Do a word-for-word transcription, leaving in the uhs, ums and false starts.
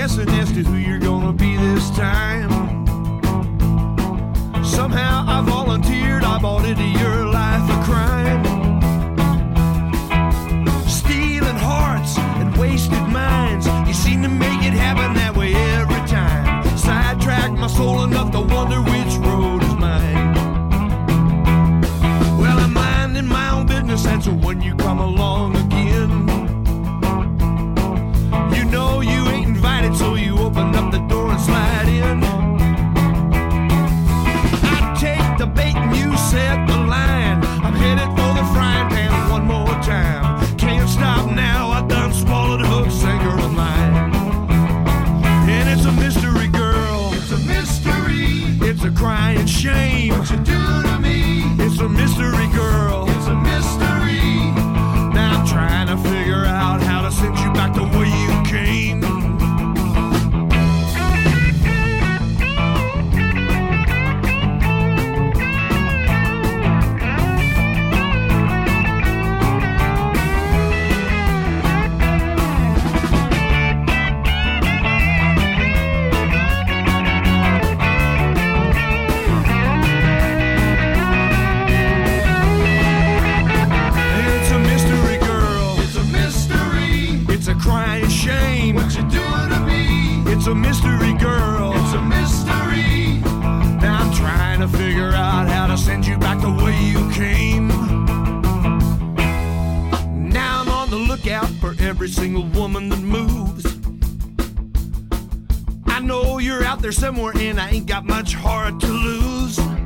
guessing as to who you're gonna be this time. Somehow I volunteered, I bought into your life a crime. Stealing hearts and wasted minds, you seem to make it happen that way every time. Sidetrack my soul enough to wonder which road is mine. Well, I'm minding my own business, and so when you come along again, you know you ain't invited, so you open up the door and slide in. I take the bait and you set the line. I'm headed for the frying pan one more time. Can't stop now, I done swallowed a hook sinker of mine. And it's a mystery, girl. It's a mystery. It's a crying shame. What you do to me? It's a mystery, girl. It's a mystery. Now I'm trying to figure out how to send you back the way you came. Crying shame. What you doing to me? It's a mystery, girl. It's a mystery. Now I'm trying to figure out how to send you back the way you came. Now I'm on the lookout for every single woman that moves. I know you're out there somewhere and I ain't got much heart to lose.